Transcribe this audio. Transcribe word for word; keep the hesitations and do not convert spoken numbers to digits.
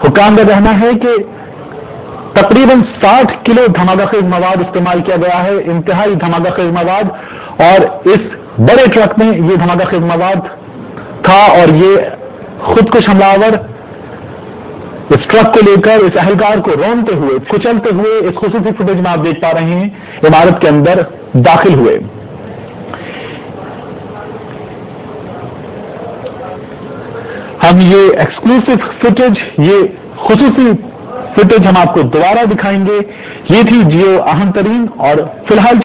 हुक्काम का कहना है कि तकरीबन साठ किलो धमाकाखेज मवाद इस्तेमाल किया गया है, इंतहाई धमाकाखेज मवाद। और इस बड़े ट्रक में ये धमाकाखेज मवाद था और ये खुदकुश हमलावर इस ट्रक को लेकर इस अहलकार को रोनते हुए, कुचलते हुए, इस खुसूसी फुटेज में आप देख पा रहे हैं, इमारत के अंदर दाखिल हुए। हम ये एक्सक्लूसिव फुटेज, ये खुसूसी फुटेज हम आपको दोबारा दिखाएंगे। ये थी जियो अहम तरीन और फिलहाल